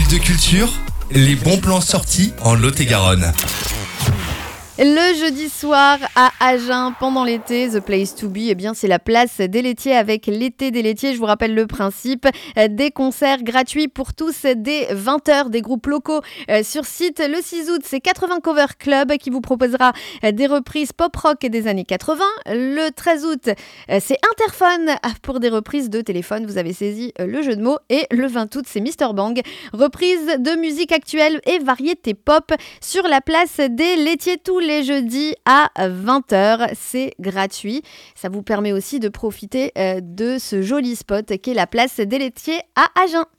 de culture, les bons plans sortis en Lot-et-Garonne. Le jeudi soir à Agen, pendant l'été, The Place to Be, c'est la place des laitiers avec l'été des laitiers. Je vous rappelle le principe, des concerts gratuits pour tous dès 20h, des groupes locaux sur site. Le 6 août, c'est 80 Cover Club qui vous proposera des reprises pop-rock des années 80. Le 13 août, c'est Interphone pour des reprises de téléphone. Vous avez saisi le jeu de mots. Et le 20 août, c'est Mr Bang, reprise de musique actuelle et variété pop sur la place des laitiers tous les jeudis à 20h. C'est gratuit. Ça vous permet aussi de profiter de ce joli spot qu'est la place des laitiers à Agen.